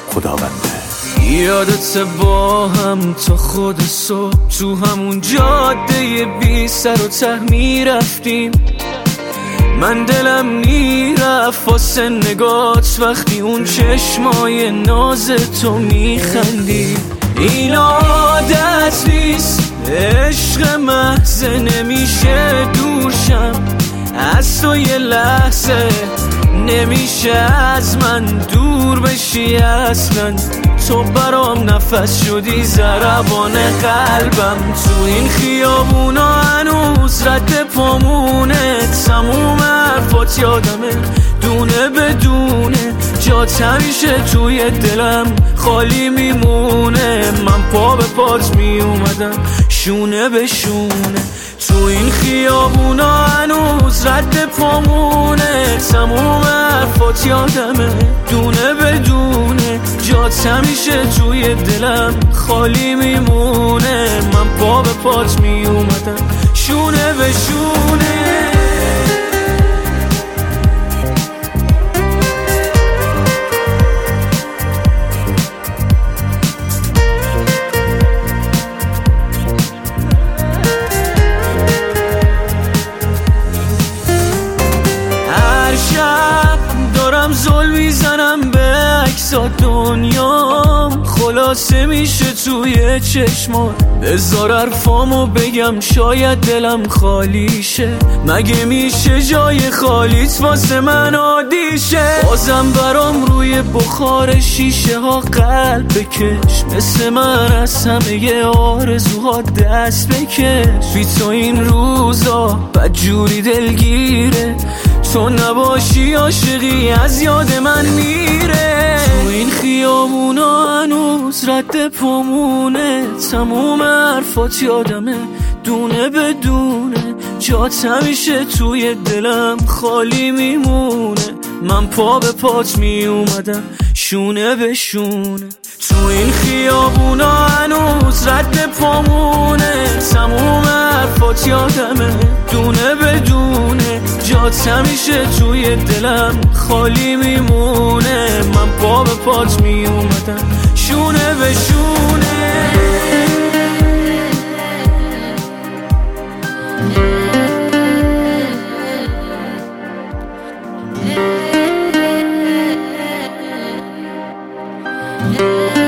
خداونده. یادت با هم تا خود صبح تو همون جاده بی سر و ته میرفتیم، من دلم میرفت واسه نگات وقتی اون چشمای ناز تو میخندی. این عادت نیست، عشق محض نمیشه دورشم از تو یه لحظه، نمیشه از من دور بشی اصلا. تو برام نفس شدی ضربان قلبم، تو این خیابونا هنوز رد پامونه، تموم حرفات یادمه دونه بدونه، جات همیشه توی دلم خالی میمونه. من پا به پات میومدم شونه به شونه، تو این خیابونا هنوز رد پامونه، تموم حرفات یادمه دونه بدونه، جات همیشه توی دلم خالی میمونه. من پا به پات میومدم شونه به شونه. دارم زل میزنم به عکسات، دنیام خلاصه میشه توی چشمات. بذار حرفامو بگم شاید دلم خالی شه، مگه میشه جای خالیت واسه من عادی شه؟ بازم برام روی بخار شیشه ها قلب بکش، مثل من از همه آرزوها دست بکش. بی تو این روزا بدجوری دلگیره، تو نباشی عاشقی از یاد من میره. تو این خیابونا هنوز رد پامونه، تموم حرفات یادمه دونه بدونه، جات همیشه توی دلم خالی میمونه. من پا به پات میومدم شونه به شونه، تو این خیابونا هنوز رد پامونه، تموم حرفات یادمه دونه بدونه، جات همیشه توی دلم خالی میمونه. من پا به پات میومدم شونه به شونه. Yeah.